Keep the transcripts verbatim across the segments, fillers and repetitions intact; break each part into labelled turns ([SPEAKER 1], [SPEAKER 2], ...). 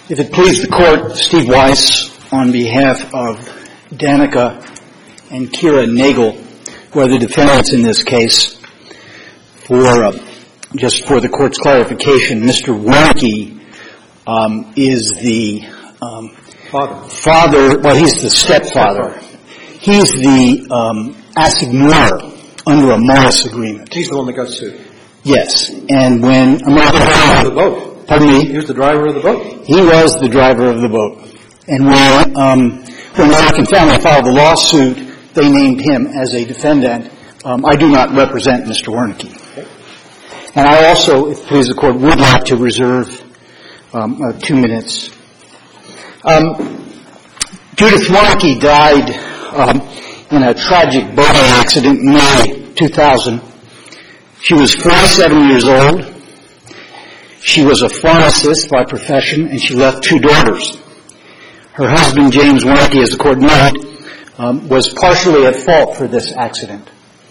[SPEAKER 1] If it please the Court, Steve Weiss, on behalf of Danica and Kira Nagel, who are the defendants in this case, for uh, just for the Court's clarification, Mister Wernicke um, is the um, father. father. Well, he's the stepfather. He's the um, assignor under a Morris agreement.
[SPEAKER 2] He's the one that got sued.
[SPEAKER 1] Yes, and when American
[SPEAKER 2] the boat.
[SPEAKER 1] Pardon me?
[SPEAKER 2] He was the driver of the boat.
[SPEAKER 1] He was the driver of the boat. And when, um, when American Family filed the lawsuit, they named him as a defendant. Um, I do not represent Mister Wernicke. Okay. And I also, if it please the Court, would like to reserve um, uh, two minutes. Um, Judith Wernicke died um, in a tragic boating accident in May two thousand. She was forty-seven years old. She was a pharmacist by profession, and she left two daughters. Her husband, James Wernicke, as the Court noted, um, was partially at fault for this accident.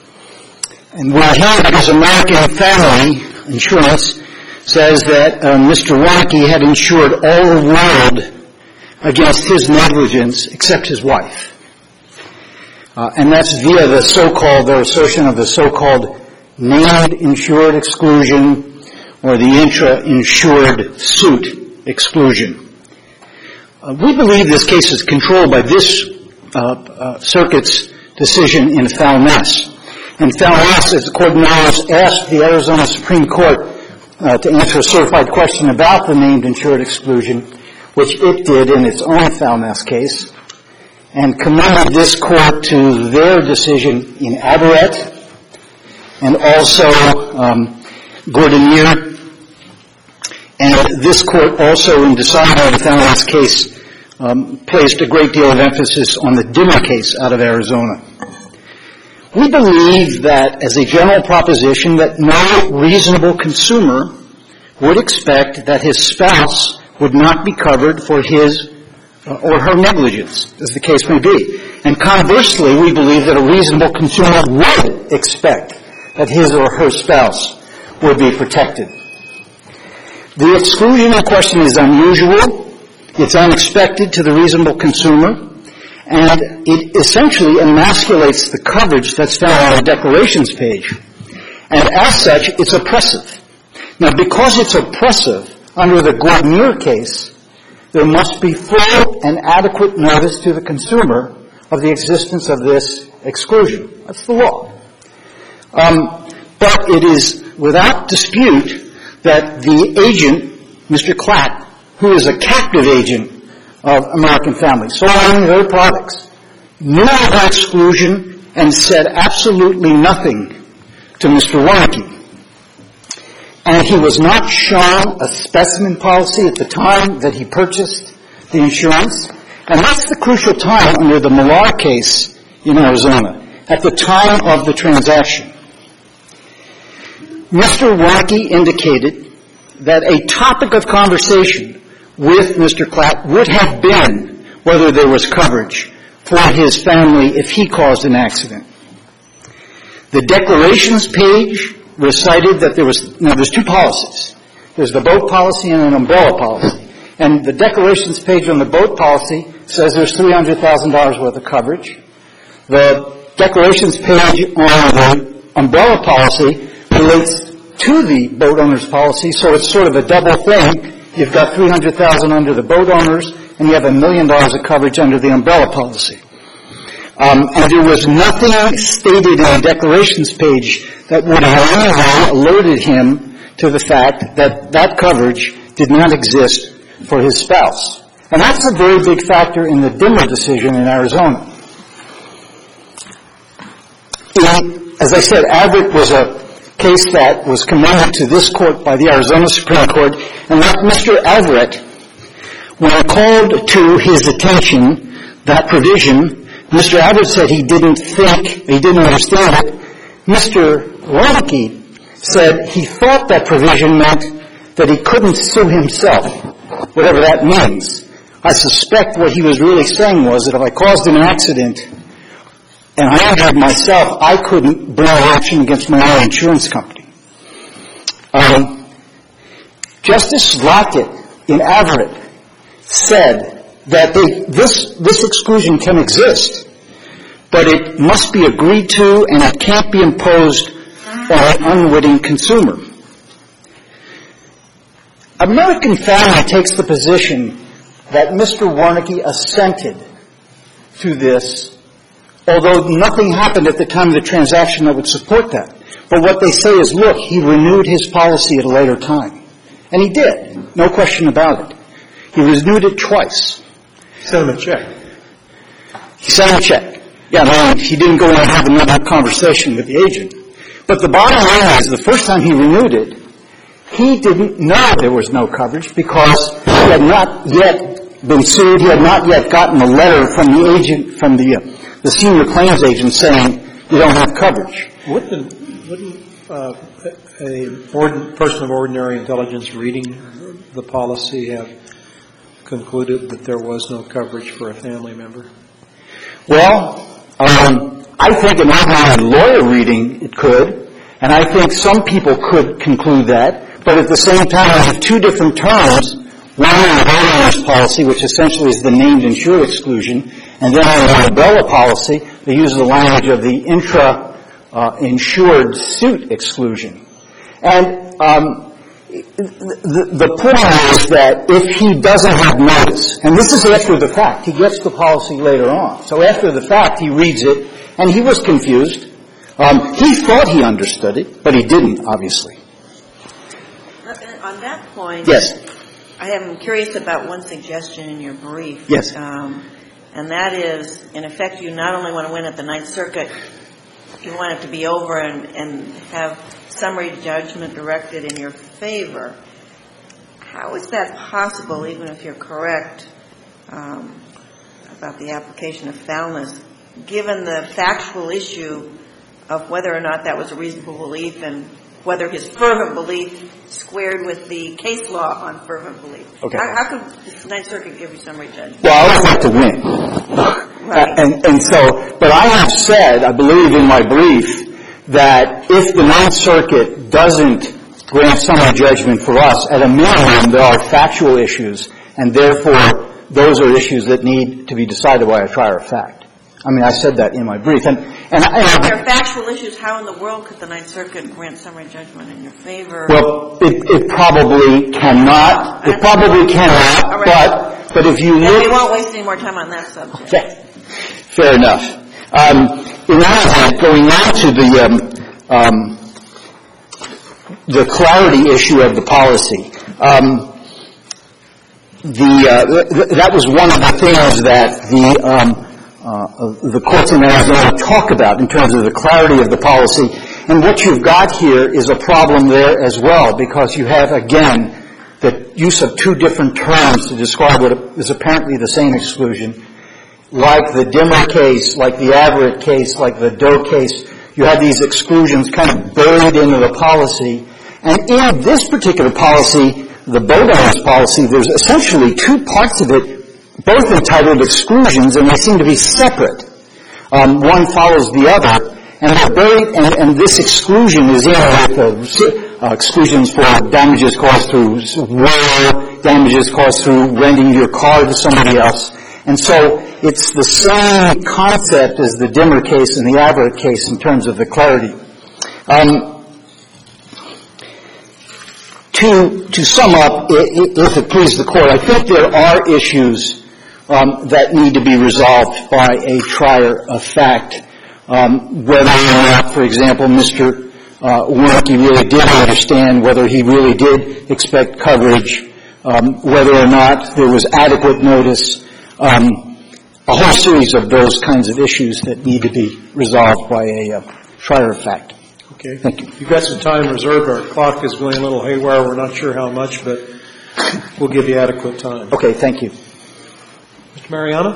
[SPEAKER 1] And we're here because American Family Insurance says that uh, Mister Wernicke had insured all the world against his negligence except his wife. Uh, and that's via the so-called, their assertion of the so-called named insured exclusion or the intra-insured suit exclusion. Uh, we believe this case is controlled by this uh, uh, circuit's decision in Falmouth. And Falmouth, as the Court knows, asked the Arizona Supreme Court uh, to answer a certified question about the named insured exclusion, which it did in its own Falmouth case, and commended this Court to their decision in Averett and also um, Gordonier. And this Court also, in deciding the Falmouth case, um, placed a great deal of emphasis on the Dimmer case out of Arizona. We believe that, as a general proposition, that no reasonable consumer would expect that his spouse would not be covered for his uh, or her negligence, as the case may be. And conversely, we believe that a reasonable consumer would expect that his or her spouse would be protected. The exclusion in question is unusual, it's unexpected to the reasonable consumer, and it essentially emasculates the coverage that's found on the declarations page. And as such, it's oppressive. Now, because it's oppressive, under the Gordonier case, there must be full and adequate notice to the consumer of the existence of this exclusion. That's the law. Um, but it is without dispute that the agent, Mister Klatt, who is a captive agent of American Family, sold only their products, knew of the exclusion and said absolutely nothing to Mister Wernicke. And he was not shown a specimen policy at the time that he purchased the insurance. And that's the crucial time under the Millar case in Arizona, at the time of the transaction. Mister Wernicke indicated that a topic of conversation with Mister Klatt would have been whether there was coverage for his family if he caused an accident. The declarations page recited that there was, now there's two policies. There's the boat policy and an umbrella policy. And the declarations page on the boat policy says there's three hundred thousand dollars worth of coverage. The declarations page on the umbrella policy relates to the boat owner's policy, so it's sort of a double thing. You've got three hundred thousand dollars under the boat owners, and you have a million dollars of coverage under the umbrella policy. Um, and there was nothing stated in the declarations page that would have alerted him to the fact that that coverage did not exist for his spouse. And that's a very big factor in the Dimmer decision in Arizona. In, as I said, Averett was a case that was commended to this Court by the Arizona Supreme Court, and like Mister Averett, when called to his attention that provision, Mister Averett said he didn't think, he didn't understand it. Mister Wernicke said he thought that provision meant that he couldn't sue himself, whatever that means. I suspect what he was really saying was that if I caused an accident and I injured myself, I couldn't bring an action against my own insurance company. Um, Justice Lockett in Averett said that they, this, this exclusion can exist, but it must be agreed to and it can't be imposed on an unwitting consumer. American Family takes the position that Mister Warnke assented to this, although nothing happened at the time of the transaction that would support that. But what they say is, look, he renewed his policy at a later time. And he did, no question about it. He renewed it twice.
[SPEAKER 2] Sent him a check.
[SPEAKER 1] He sent him a check. Yeah, no, he didn't go in and have another conversation with the agent. But the bottom line is, the first time he renewed it, he didn't know there was no coverage because he had not yet been sued. He had not yet gotten a letter from the agent, from the uh, the senior claims agent saying you don't have coverage.
[SPEAKER 2] Wouldn't, wouldn't uh, a ord- person of ordinary intelligence reading the policy have concluded that there was no coverage for a family member?
[SPEAKER 1] Well, um, I think an ordinary lawyer reading it could, and I think some people could conclude that. But at the same time, I have two different terms. One in the homeowner's policy, which essentially is the named insured exclusion, and then on the umbrella policy, they use the language of the intra-insured uh, suit exclusion. And um, the, the point is that if he doesn't have notice, and this is after the fact, he gets the policy later on. So after the fact, he reads it, and he was confused. Um, he thought he understood it, but he didn't, obviously.
[SPEAKER 3] On that point,
[SPEAKER 1] yes,
[SPEAKER 3] I am curious about one suggestion in your brief.
[SPEAKER 1] Yes.
[SPEAKER 3] Um, and that is, in effect, you not only want to win at the Ninth Circuit, you want it to be over and, and have summary judgment directed in your favor. How is that possible, even if you're correct um, about the application of foulness, given the factual issue of whether or not that was a reasonable belief and whether his fervent belief squared with the case law on fervent belief?
[SPEAKER 1] Okay.
[SPEAKER 3] How, how could the Ninth Circuit give you summary judgment?
[SPEAKER 1] Well, I would like to win.
[SPEAKER 3] Right.
[SPEAKER 1] And, and so, but I have said, I believe in my brief, that if the Ninth Circuit doesn't grant summary judgment for us, at a minimum there are factual issues, and therefore those are issues that need to be decided by a trier of fact. I mean, I said that in my brief. And, and, and
[SPEAKER 3] if there are factual issues, how in the world could the Ninth Circuit grant summary judgment in your favor?
[SPEAKER 1] Well, it, it probably cannot. It probably cannot.
[SPEAKER 3] Right.
[SPEAKER 1] But but if you
[SPEAKER 3] then
[SPEAKER 1] look,
[SPEAKER 3] we won't waste any more time on that subject.
[SPEAKER 1] Okay. Fair enough. Um, in any event, going on to the um, um, the clarity issue of the policy. Um, the uh, th- that was one of the things that the um, Uh, the courts in Arizona talk about in terms of the clarity of the policy. And what you've got here is a problem there as well, because you have, again, the use of two different terms to describe what is apparently the same exclusion. Like the Dimmer case, like the Averett case, like the Doe case, you have these exclusions kind of buried into the policy. And in this particular policy, the boat owners policy, there's essentially two parts of it, both entitled exclusions, and they seem to be separate. Um, one follows the other, and they're buried, and, and this exclusion is in with uh, uh, exclusions for damages caused through war, damages caused through renting your car to somebody else. And so it's the same concept as the Dimmer case and the Averett case in terms of the clarity. Um, to, to sum up, if it pleases the Court, I think there are issues Um, that need to be resolved by a trier of fact, um, whether or not, for example, Mister Uh, Warnke really did understand, whether he really did expect coverage, um, whether or not there was adequate notice, um, a whole series of those kinds of issues that need to be resolved by a uh, trier of fact.
[SPEAKER 2] Okay.
[SPEAKER 1] Thank you.
[SPEAKER 2] You've got some time reserved. Our clock is going a little haywire. We're not sure how much, but we'll give you adequate time.
[SPEAKER 1] Okay, thank you.
[SPEAKER 2] Mister Mariano?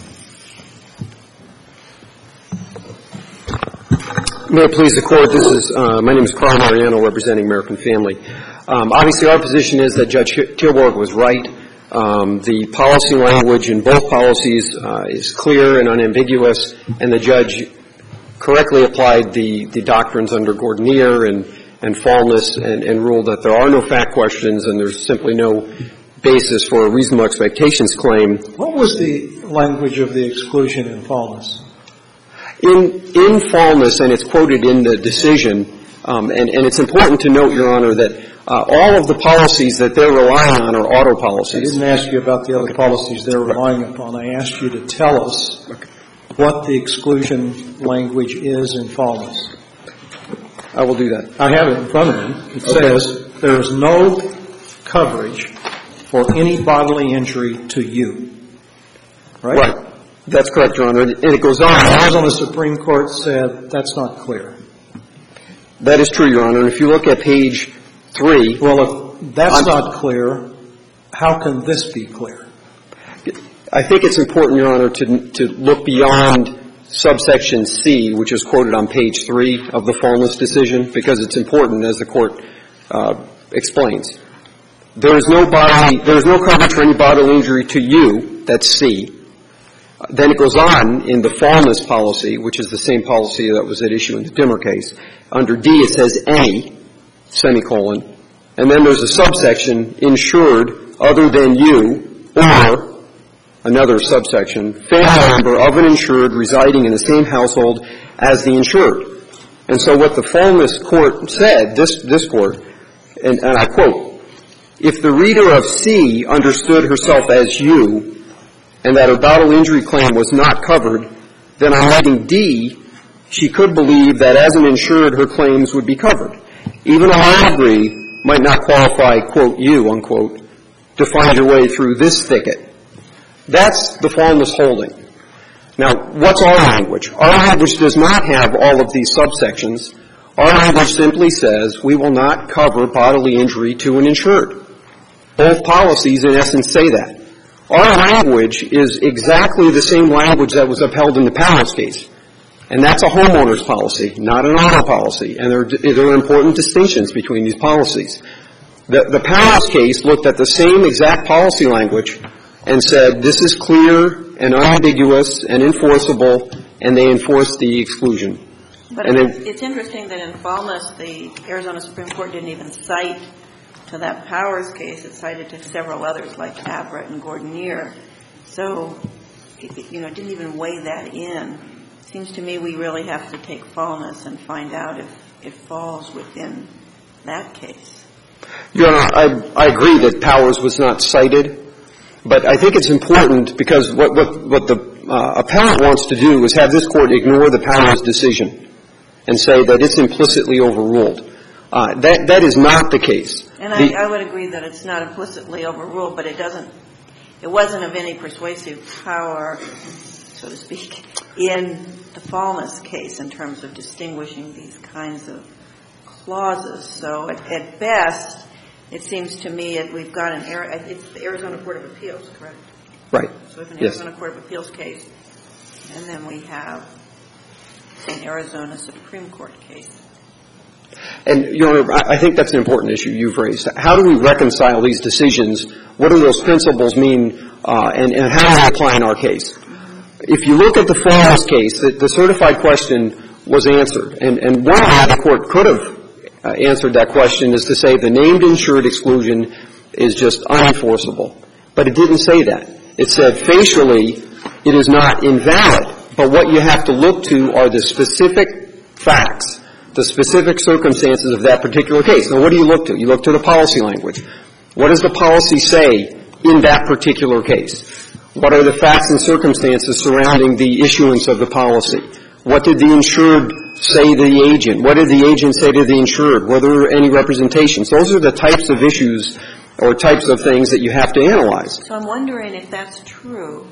[SPEAKER 4] May it please the Court, this is, uh, my name is Carl Mariano, representing American Family. Um, obviously, our position is that Judge Tilburg was right. Um, the policy language in both policies uh, is clear and unambiguous, and the judge correctly applied the, the doctrines under Gordonier and, and Fallness and, and ruled that there are no fact questions and there's simply no basis for a reasonable expectations claim.
[SPEAKER 2] What was the language of the exclusion in Falmouth?
[SPEAKER 4] In, in Falmouth, and it's quoted in the decision, um, and, and it's important to note, Your Honor, that uh, all of the policies that they're relying on are auto policies.
[SPEAKER 2] I didn't ask you about the other policies they're relying upon. I asked you to tell us what the exclusion language is in Falmouth.
[SPEAKER 4] I will do that.
[SPEAKER 2] I have it in front of me. It okay. says there is no coverage for any bodily injury to you. Right?
[SPEAKER 4] Right. That's correct, Your Honor. And it goes on.
[SPEAKER 2] The Arizona Supreme Court said that's not clear.
[SPEAKER 4] That is true, Your Honor. And if you look at page three.
[SPEAKER 2] Well, if that's I'm, not clear, how can this be clear?
[SPEAKER 4] I think it's important, Your Honor, to, to look beyond subsection C, which is quoted on page three of the Falmouth decision, because it's important, as the Court uh, explains. There is no bodily, there is no coverage for any bodily injury to you. That's C. Then it goes on in the Falmouth policy, which is the same policy that was at issue in the Dimmer case. Under D, it says any, semicolon, and then there's a subsection, insured other than you, or another subsection, family member of an insured residing in the same household as the insured. And so what the Falmouth court said, this, this court, and, and I quote, if the reader of C understood herself as you, and that her bodily injury claim was not covered, then on reading D, she could believe that as an insured, her claims would be covered. Even a law degree might not qualify, quote, you, unquote, to find your way through this thicket. That's the Falmouth holding. Now, what's our language? Our language does not have all of these subsections. Our language simply says we will not cover bodily injury to an insured. Both policies, in essence, say that. Our language is exactly the same language that was upheld in the Pallas case. And that's a homeowner's policy, not an auto policy. And there, there are important distinctions between these policies. The, the Pallas case looked at the same exact policy language and said this is clear and unambiguous and enforceable, and they enforced the exclusion.
[SPEAKER 3] But
[SPEAKER 4] and
[SPEAKER 3] it's,
[SPEAKER 4] they,
[SPEAKER 3] it's interesting that in Falmouth, the Arizona Supreme Court didn't even cite to that Powers case. It cited to several others like Abbott and Gordonier. So, it, you know, it didn't even weigh that in. It seems to me we really have to take Falmouth and find out if it falls within that case.
[SPEAKER 4] Your Honor, I, I agree that Powers was not cited, but I think it's important because what, what, what the uh, appellant wants to do is have this Court ignore the Powers decision and say that it's implicitly overruled. Uh, that, that is not the case.
[SPEAKER 3] And I, I would agree that it's not implicitly overruled, but it doesn't, it wasn't of any persuasive power, so to speak, in the Falmouth case in terms of distinguishing these kinds of clauses. So at, at best, it seems to me that we've got an, it's the Arizona Court of Appeals, correct?
[SPEAKER 4] Right.
[SPEAKER 3] So we have an
[SPEAKER 4] yes.
[SPEAKER 3] Arizona Court of Appeals case, and then we have an Arizona Supreme Court case.
[SPEAKER 4] And, Your Honor, I think that's an important issue you've raised. How do we reconcile these decisions? What do those principles mean, uh, and, and how do they apply in our case? If you look at the Falmouth case, the, the certified question was answered. And, and one way the Court could have uh, answered that question is to say the named insured exclusion is just unenforceable. But it didn't say that. It said facially it is not invalid. But what you have to look to are the specific facts, the specific circumstances of that particular case. Now, what do you look to? You look to the policy language. What does the policy say in that particular case? What are the facts and circumstances surrounding the issuance of the policy? What did the insured say to the agent? What did the agent say to the insured? Were there any representations? Those are the types of issues or types of things that you have to analyze.
[SPEAKER 3] So I'm wondering if that's true,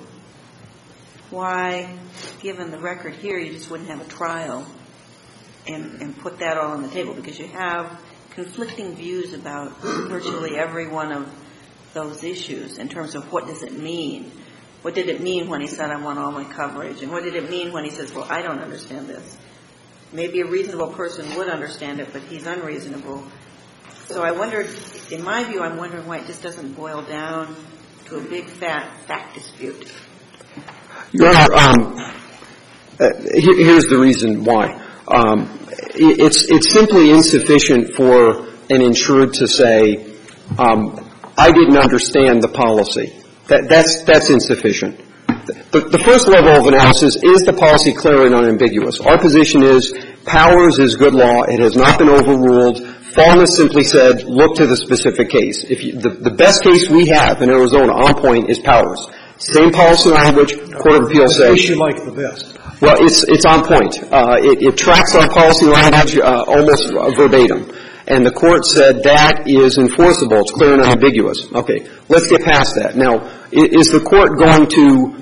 [SPEAKER 3] why, given the record here, you just wouldn't have a trial and, and put that all on the table, because you have conflicting views about virtually every one of those issues in terms of what does it mean. What did it mean when he said, I want all my coverage? And what did it mean when he says, well, I don't understand this? Maybe a reasonable person would understand it, but he's unreasonable. So I wondered, in my view, I'm wondering why it just doesn't boil down to a big, fat fact dispute.
[SPEAKER 4] Your Honor, um, uh, here, here's the reason why. Um, it's, it's simply insufficient for an insured to say, um, I didn't understand the policy. That, that's, that's insufficient. The, the first level of analysis, is the policy clear and unambiguous? Our position is Powers is good law. It has not been overruled. Fallness simply said, look to the specific case. If you, the, the best case we have in Arizona on point is Powers. Same policy language, Court of Appeals says.
[SPEAKER 2] Which you like the best?
[SPEAKER 4] Well, it's, it's on point. Uh, it, it tracks our policy language uh, almost verbatim. And the court said that is enforceable. It's clear and unambiguous. Okay, let's get past that. Now, is the court going to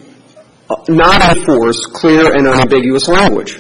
[SPEAKER 4] not enforce clear and unambiguous language?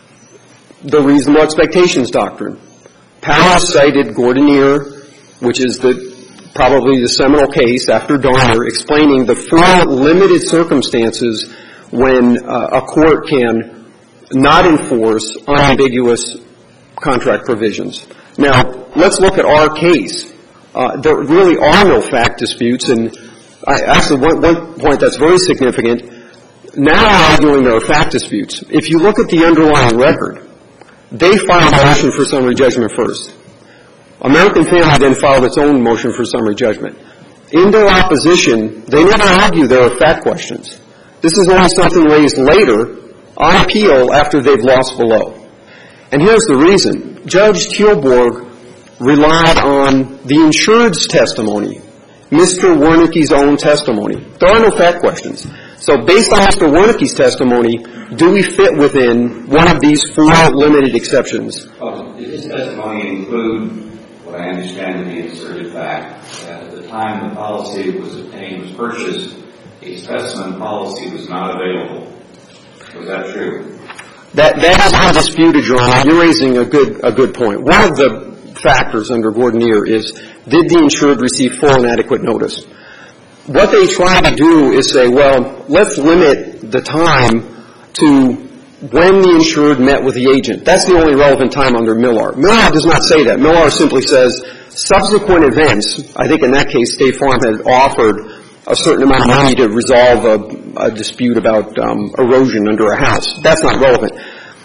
[SPEAKER 4] The reasonable expectations doctrine. Powers cited Gordonier, which is the probably the seminal case after Donner, explaining the four limited circumstances when uh, a court can not enforce unambiguous contract provisions. Now, let's look at our case. Uh, there really are no fact disputes, and I, actually one, one point that's very significant, now I'm arguing there are fact disputes. If you look at the underlying record, they filed a motion for summary judgment first. American Family then filed its own motion for summary judgment. In their opposition, they never argue there are fact questions. This is only something raised later on appeal after they've lost below. And here's the reason. Judge Teelborg relied on the insured's testimony, Mister Wernicke's own testimony. There are no fact questions. So based on Mister Wernicke's testimony, do we fit within one of these four limited exceptions?
[SPEAKER 5] Well, does his testimony include what I understand to be asserted fact, that at the time the policy was obtained, was purchased, a specimen policy was not available? Was that true?
[SPEAKER 4] That, that is undisputed, Your Honor. You're raising a good, a good point. One of the factors under Gordonier is, did the insured receive full and adequate notice? What they try to do is say, well, let's limit the time to when the insured met with the agent. That's the only relevant time under Millar. Millar does not say that. Millar simply says subsequent events. I think in that case, State Farm had offered a certain amount of money to resolve a, a dispute about um, erosion under a house. That's not relevant.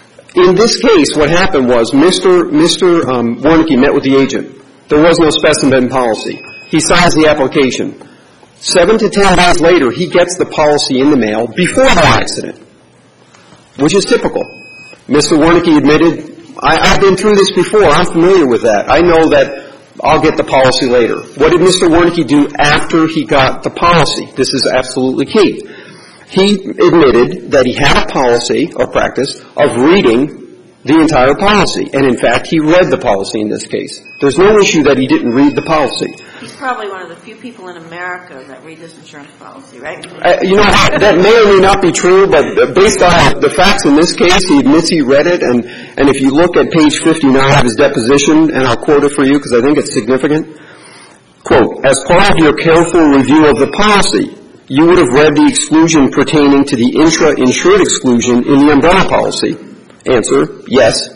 [SPEAKER 4] In this case, what happened was Mister Mister Um, Wernicke met with the agent. There was no specimen policy. He signs the application. Seven to ten days later, he gets the policy in the mail before the accident, which is typical. Mister Wernicke admitted, I, I've been through this before. I'm familiar with that. I know that I'll get the policy later. What did Mister Wernicke do after he got the policy? This is absolutely key. He admitted that he had a policy or practice of reading the entire policy. And, in fact, he read the policy in this case. There's no issue that he didn't read the policy.
[SPEAKER 3] He's probably one of the few people in America that read this insurance policy, right?
[SPEAKER 4] Uh, you know, that may or may not be true, but based on the facts in this case, he admits he read it. And, and if you look at page fifty-nine of his deposition, and I'll quote it for you because I think it's significant, quote, as part of your careful review of the policy, you would have read the exclusion pertaining to the intra-insured exclusion in the umbrella policy. Answer, yes.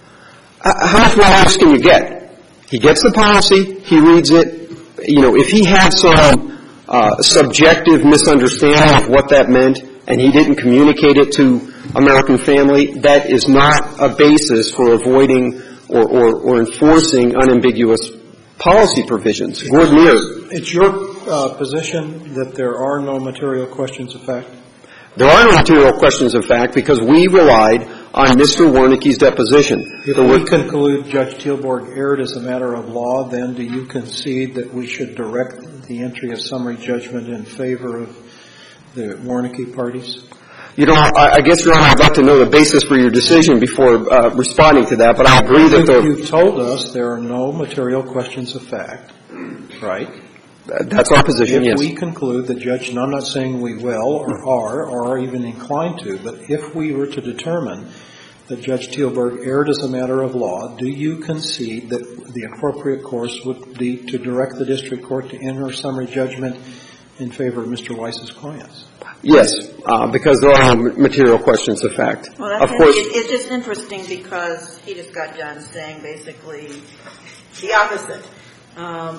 [SPEAKER 4] Uh, how much more honest can you get? He gets the policy, he reads it. You know, if he had some uh, subjective misunderstanding of what that meant and he didn't communicate it to American Family, that is not a basis for avoiding or, or, or enforcing unambiguous policy provisions. Gordonier.
[SPEAKER 2] It's your uh, position that there are no material questions of fact?
[SPEAKER 4] There are no material questions of fact because we relied on Mister Wernicke's deposition.
[SPEAKER 2] If
[SPEAKER 4] there
[SPEAKER 2] we
[SPEAKER 4] were,
[SPEAKER 2] conclude Judge Teelborg erred as a matter of law, then do you concede that we should direct the entry of summary judgment in favor of the Wernicke parties?
[SPEAKER 4] You know, I, I guess, Your Honor, I'd like to know the basis for your decision before uh, responding to that, but I agree that there...
[SPEAKER 2] You've told us there are no material questions of fact, right?
[SPEAKER 4] That's our position,
[SPEAKER 2] if
[SPEAKER 4] yes.
[SPEAKER 2] If we conclude that Judge, and I'm not saying we will or are or are even inclined to, but if we were to determine that Judge Teelborg erred as a matter of law, do you concede that the appropriate course would be to direct the district court to enter a summary judgment in favor of Mister Weiss's clients?
[SPEAKER 4] Yes, uh, because there are no material questions of fact.
[SPEAKER 3] Well, that's
[SPEAKER 4] of course,
[SPEAKER 3] it, it's just interesting because he just got done saying basically the opposite. Um,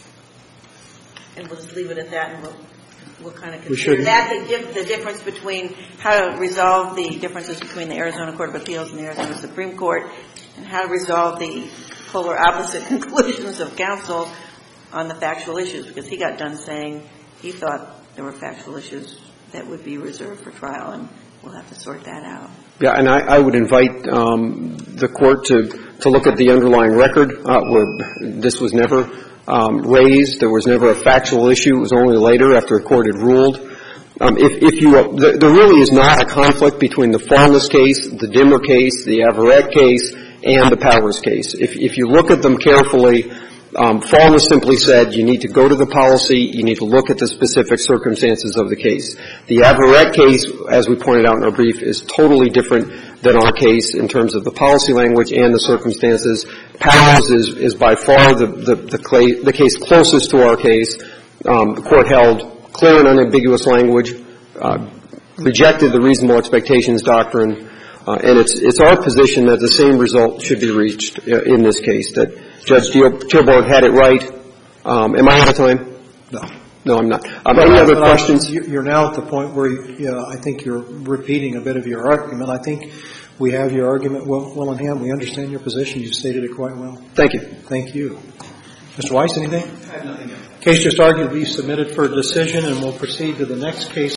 [SPEAKER 3] and we'll just leave it at that, and we'll, we'll kind of consider that the, the difference between how to resolve the differences between the Arizona Court of Appeals and the Arizona Supreme Court, and how to resolve the polar opposite conclusions of counsel on the factual issues, because he got done saying he thought there were factual issues that would be reserved for trial, and we'll have to sort that out.
[SPEAKER 4] Yeah, and I, I would invite um, the court to, to look at the underlying record uh, where this was never um, raised. There was never a factual issue. It was only later after the court had ruled. Um, if, if you, there, there really is not a conflict between the Fallness case, the Dimmer case, the Averett case, and the Powers case. If, if you look at them carefully, um, Fallness simply said you need to go to the policy, you need to look at the specific circumstances of the case. The Averett case, as we pointed out in our brief, is totally different than our case in terms of the policy language and the circumstances. Powers is, is by far the, the, the, clay, the case closest to our case. Um, the court held clear and unambiguous language, uh, rejected the reasonable expectations doctrine, uh, and it's, it's our position that the same result should be reached uh, in this case, that Judge Tilburg had it right. Um, am I out of time?
[SPEAKER 2] No.
[SPEAKER 4] No, I'm not. Um, any other questions?
[SPEAKER 2] You're now at the point where you know, I think you're repeating a bit of your argument. I think we have your argument well, well in hand. We understand your position. You've stated it quite well.
[SPEAKER 4] Thank you.
[SPEAKER 2] Thank you. Mister Weiss, anything?
[SPEAKER 5] I have nothing else.
[SPEAKER 2] Case just argued to be submitted for decision, and we'll proceed to the next case.